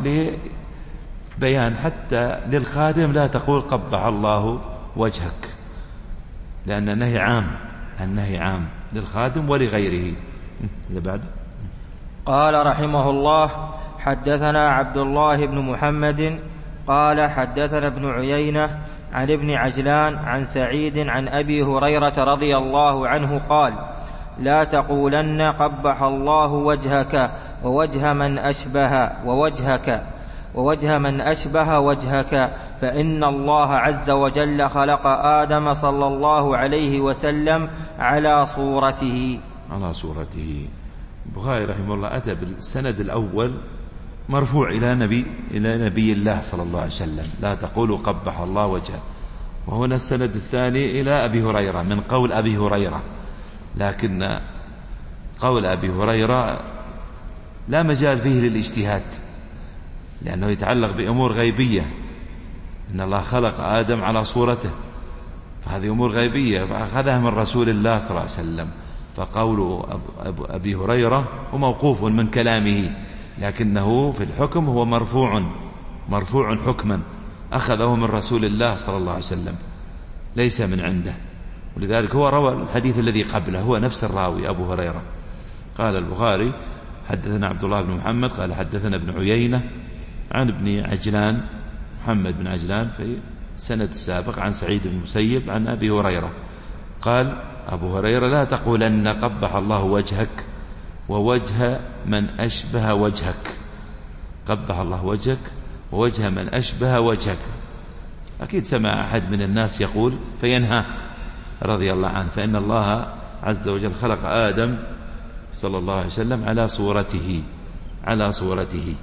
لبيان حتى للخادم لا تقول قبح الله وجهك، لأن النهي عام، النهي عام للخادم ولغيره. اللي بعد قال رحمه الله حدثنا عبد الله بن محمد قال حدثنا ابن عيينة عن ابن عجلان عن سعيد عن أبي هريرة رضي الله عنه قال لا تقولن قبح الله وجهك ووجه من أشبه ووجهك ووجه من أشبه وجهك، فإن الله عز وجل خلق آدم صلى الله عليه وسلم على صورته على صورته. البخاري رحمه الله أتى بالسند الأول مرفوع إلى نبي إلى نبي الله صلى الله عليه وسلم لا تقولوا قبح الله وجهه، وهنا السند الثاني إلى أبي هريرة من قول أبي هريرة، لكن قول أبي هريرة لا مجال فيه للاجتهاد لأنه يتعلق بأمور غيبية، إن الله خلق آدم على صورته، فهذه أمور غيبية فأخذها من رسول الله صلى الله عليه وسلم. فقول أبي هريرة هو موقوف من كلامه، لكنه في الحكم هو مرفوع مرفوع حكما أخذه من رسول الله صلى الله عليه وسلم ليس من عنده، ولذلك هو روى الحديث الذي قبله، هو نفس الراوي أبو هريرة. قال البخاري حدثنا عبد الله بن محمد قال حدثنا ابن عيينة عن ابن عجلان محمد بن عجلان في السند السابق عن سعيد بن المسيب عن أبي هريرة قال أبو هريرة لا تقولن قبح الله وجهك ووجه من أشبه وجهك، قبح الله وجهك ووجه من أشبه وجهك. أكيد سمع أحد من الناس يقول فينهى رضي الله عنه، فإن الله عز وجل خلق آدم صلى الله عليه وسلم على صورته على صورته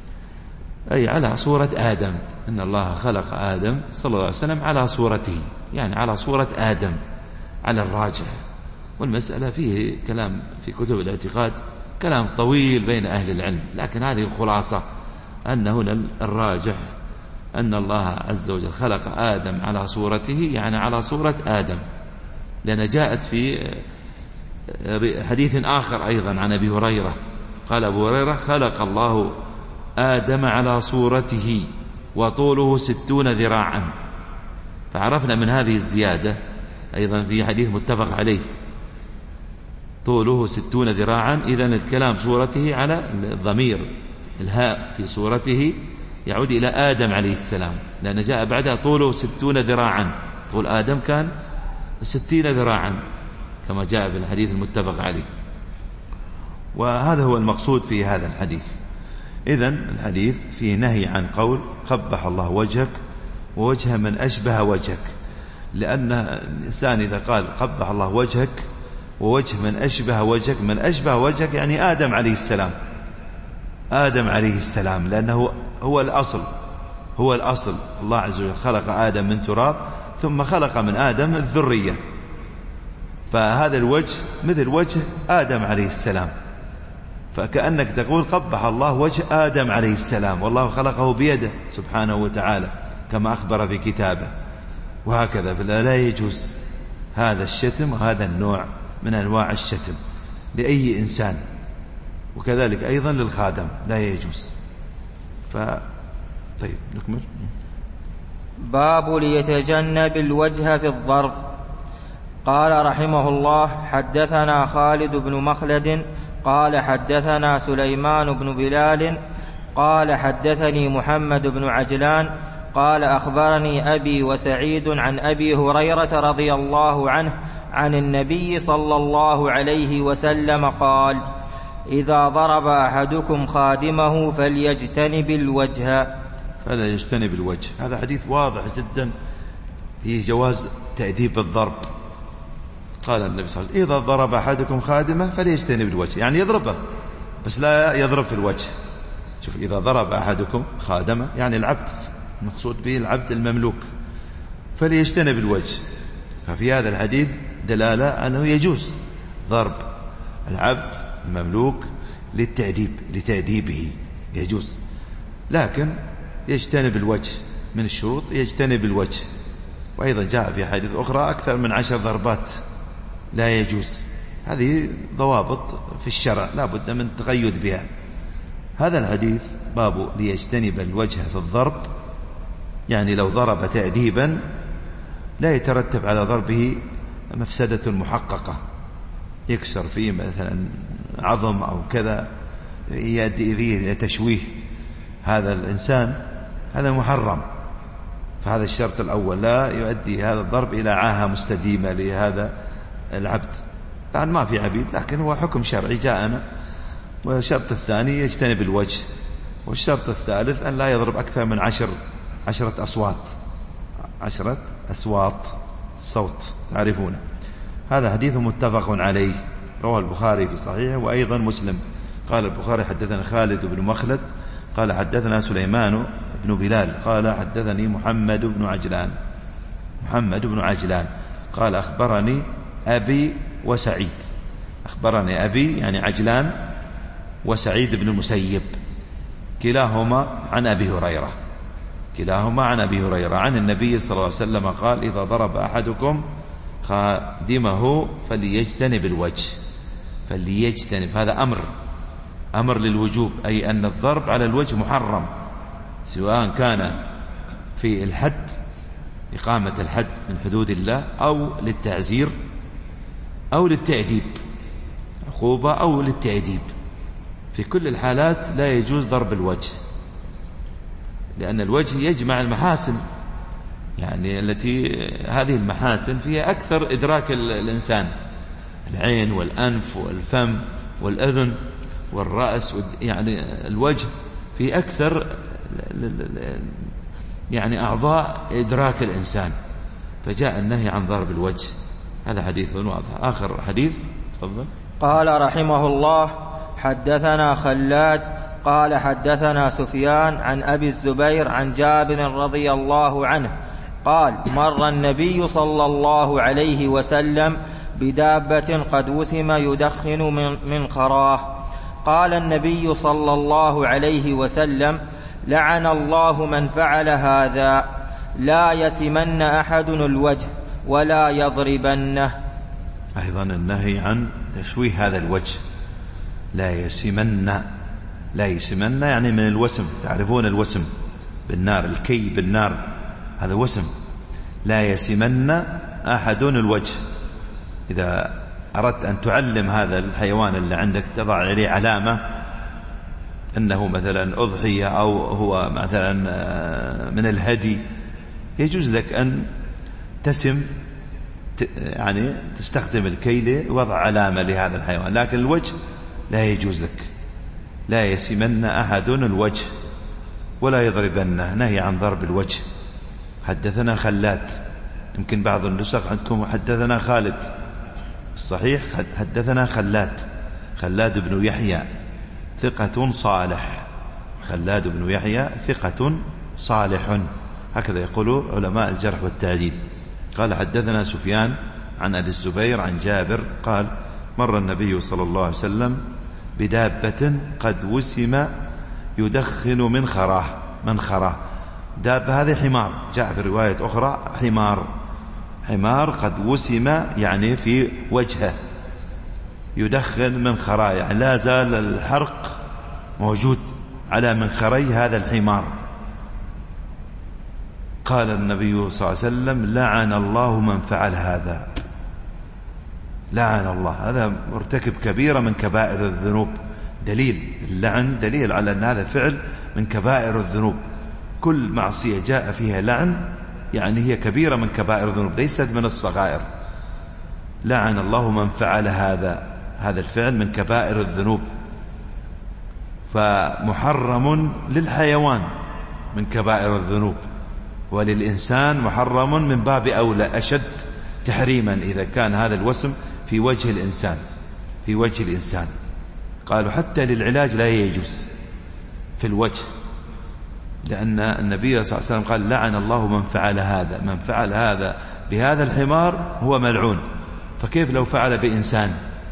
أي على صورة آدم، إن الله خلق آدم صلى الله عليه وسلم على صورته، يعني على صورة آدم على الراجح. والمسألة فيه كلام في كتب الاعتقاد كلام طويل بين أهل العلم، لكن هذه الخلاصة أن هنا الراجح أن الله عز وجل خلق آدم على صورته، يعني على صورة آدم، لأن جاءت في حديث آخر أيضا عن أبي هريرة قال أبو هريرة خلق الله آدم على صورته وطوله ستون ذراعا. فعرفنا من هذه الزيادة أيضا في حديث متفق عليه طوله ستون ذراعا، إذن الكلام صورته على الضمير الهاء في صورته يعود إلى آدم عليه السلام، لأن جاء بعدها طوله ستون ذراعا، طول آدم كان ستين ذراعا كما جاء في الحديث المتفق عليه. وهذا هو المقصود في هذا الحديث. إذن الحديث فيه نهي عن قول قبح الله وجهك ووجه من أشبه وجهك، لأن الإنسان إذا قال قبح الله وجهك ووجه من أشبه وجهك، من أشبه وجهك يعني آدم عليه السلام، آدم عليه السلام، لأنه هو الأصل، هو الأصل. الله عز وجل خلق آدم من تراب ثم خلق من آدم الذرية، فهذا الوجه مثل وجه آدم عليه السلام، فكأنك تقول قبح الله وجه آدم عليه السلام، والله خلقه بيده سبحانه وتعالى كما أخبر في كتابه. وهكذا فلا يجوز هذا الشتم وهذا النوع من أنواع الشتم لأي إنسان، وكذلك أيضا للخادم لا يجوز. ف طيب نكمل. باب ليتجنب الوجه في الضرب. قال رحمه الله حدثنا خالد بن مخلد قال حدثنا سليمان بن بلال قال حدثني محمد بن عجلان قال أخبرني أبي وسعيد عن أبي هريرة رضي الله عنه عن النبي صلى الله عليه وسلم قال إذا ضرب أحدكم خادمه فليجتنب الوجه فلا يجتنب الوجه. هذا حديث واضح جدا في جواز تأديب الضرب. قال النبي صلى الله عليه وسلم إذا ضرب أحدكم خادمه فليجتنب الوجه، يعني يضربه بس لا يضرب في الوجه. شوف، إذا ضرب أحدكم خادمه يعني العبد، المقصود به العبد المملوك، فليجتنب الوجه. ففي هذا الحديث دلالة أنه يجوز ضرب العبد المملوك للتأديب، لتأديبه يجوز. لكن يجتنب الوجه، من الشروط يجتنب الوجه. وأيضا جاء في حديث أخرى أكثر من عشر ضربات لا يجوز. هذه ضوابط في الشرع لا بد من تقيد بها. هذا الحديث باب ليجتنب الوجه في الضرب، يعني لو ضرب تأديبا لا يترتب على ضربه مفسدة محققة، يكسر فيه مثلا عظم أو كذا يؤدي فيه تشويه هذا الإنسان، هذا محرم. فهذا الشرط الأول، لا يؤدي هذا الضرب إلى عاهة مستديمة لهذا العبد. الآن ما في عبيد لكن هو حكم شرعي جاءنا. والشرط الثاني يجتنب الوجه. والشرط الثالث أن لا يضرب أكثر من عشر عشرة أصوات، عشرة أصوات الصوت تعرفونه. هذا حديث متفق عليه، رواه البخاري في صحيحه وأيضا مسلم. قال البخاري حدثنا خالد بن مخلد قال حدثنا سليمان بن بلال قال حدثني محمد بن عجلان محمد بن عجلان قال أخبرني أبي وسعيد. أخبرني أبي يعني عجلان وسعيد بن المسيب، كلاهما عن أبي هريرة كلاهما عن أبي هريرة عن النبي صلى الله عليه وسلم قال إذا ضرب أحدكم خادمه فليجتنب الوجه. فليجتنب هذا أمر أمر للوجوب، أي أن الضرب على الوجه محرم، سواء كان في الحد إقامة الحد من حدود الله أو للتعزير أو للتأديب عقوبة أو للتأديب. في كل الحالات لا يجوز ضرب الوجه، لأن الوجه يجمع المحاسن، يعني التي هذه المحاسن فيها أكثر إدراك الإنسان، العين والأنف والفم والأذن والرأس، يعني الوجه في أكثر يعني أعضاء إدراك الإنسان، فجاء النهي عن ضرب الوجه. هذا حديث واضح. آخر حديث تفضل. قال رحمه الله حدثنا خلاد قال حدثنا سفيان عن أبي الزبير عن جابر رضي الله عنه قال مر النبي صلى الله عليه وسلم بدابة قد وثم يدخن من, من خراه. قال النبي صلى الله عليه وسلم لعن الله من فعل هذا، لا يسمن أحد الوجه ولا يضربنه. أيضا النهي عن تشويه هذا الوجه، لا يسمن لا يسمن يعني من الوسم، تعرفون الوسم بالنار، الكي بالنار هذا وسم. لا يسمن أحد الوجه. إذا أردت أن تعلم هذا الحيوان اللي عندك تضع عليه علامة أنه مثلا أضحية أو هو مثلا من الهدي، يجوز لك أن تسم يعني تستخدم الكي لوضع علامة لهذا الحيوان، لكن الوجه لا يجوز لك. لا يسمن أحد الوجه ولا يضربنه، نهي عن ضرب الوجه. حدثنا خلاد، يمكن بعض النسخ عندكم حدثنا خالد، الصحيح حدثنا خلاد خلاد بن يحيى ثقة صالح خلاد بن يحيى ثقة صالح، هكذا يقول علماء الجرح والتعديل. قال حدثنا سفيان عن أبي الزبير عن جابر قال مر النبي صلى الله عليه وسلم بدابة قد وسم يدخن من خراه من خراه دابة هذه حمار، جاء في رواية أخرى حمار حمار قد وسم يعني في وجهه، يدخن من خراه يعني لا زال الحرق موجود على منخري هذا الحمار. قال النبي صلى الله عليه وسلم لعن الله من فعل هذا، لعن الله، هذا مرتكب كبيرة من كبائر الذنوب. دليل اللعن دليل على أن هذا فعل من كبائر الذنوب. كل معصية جاء فيها لعن يعني هي كبيرة من كبائر الذنوب، ليست من الصغائر. لعن الله من فعل هذا، هذا الفعل من كبائر الذنوب، فمحرم للحيوان من كبائر الذنوب، وللإنسان محرم من باب أولى أشد تحريما إذا كان هذا الوسم في وجه الإنسان في وجه الإنسان. قالوا حتى للعلاج لا يجوز في الوجه، لأن النبي صلى الله عليه وسلم قال لعن الله من فعل هذا، من فعل هذا بهذا الحمار هو ملعون، فكيف لو فعل بإنسان؟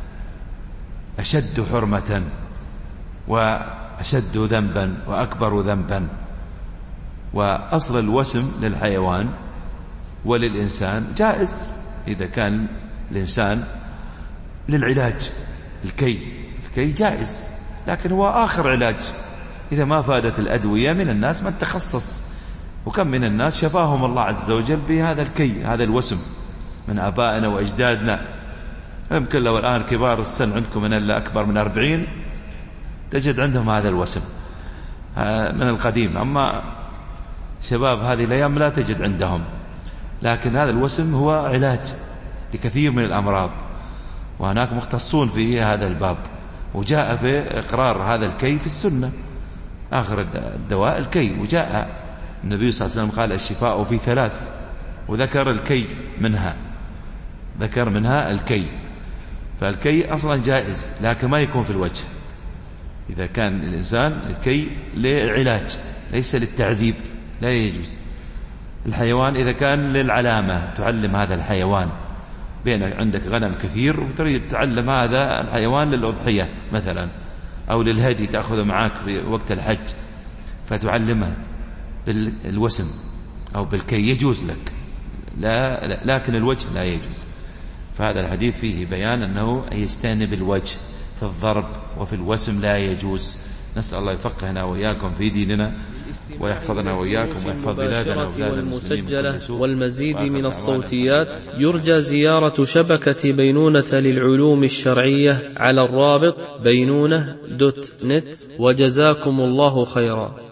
أشد حرمة وأشد ذنبا وأكبر ذنبا. وأصل الوسم للحيوان وللإنسان جائز إذا كان الإنسان للعلاج. الكي الكي جائز، لكن هو آخر علاج إذا ما فادت الأدوية. من الناس من تخصص، وكم من الناس شفاهم الله عز وجل بهذا الكي، هذا الوسم، من آبائنا وأجدادنا. يمكن لو الآن كبار السن عندكم من اللي أكبر من أربعين تجد عندهم هذا الوسم من القديم، أما شباب هذه الأيام لا تجد عندهم. لكن هذا الوسم هو علاج لكثير من الأمراض، وهناك مختصون في هذا الباب، وجاء في إقرار هذا الكي في السنة، آخر الدواء الكي. وجاء النبي صلى الله عليه وسلم قال الشفاء في ثلاث، وذكر الكي منها، ذكر منها الكي. فالكي أصلا جائز، لكن ما يكون في الوجه. إذا كان الإنسان الكي لعلاج ليس للتعذيب لا يجوز. الحيوان إذا كان للعلامة، تعلم هذا الحيوان، بين عندك غنم كثير وتريد تعلم هذا الحيوان للأضحية مثلا أو للهدي، تأخذه معك في وقت الحج فتعلمه بالوسم أو بالكي، يجوز لك. لا, لا لكن الوجه لا يجوز. فهذا الحديث فيه بيان أنه يجتنب الوجه في الضرب وفي الوسم لا يجوز. نسأل الله يفقهنا وإياكم في ديننا ويحفظنا وإياكم ويحفظ بلادنا وبلاد المسلمين. والمزيد من الصوتيات يرجى زيارة شبكة بينونة للعلوم الشرعية على الرابط بينونة دوت نت. وجزاكم الله خيرا.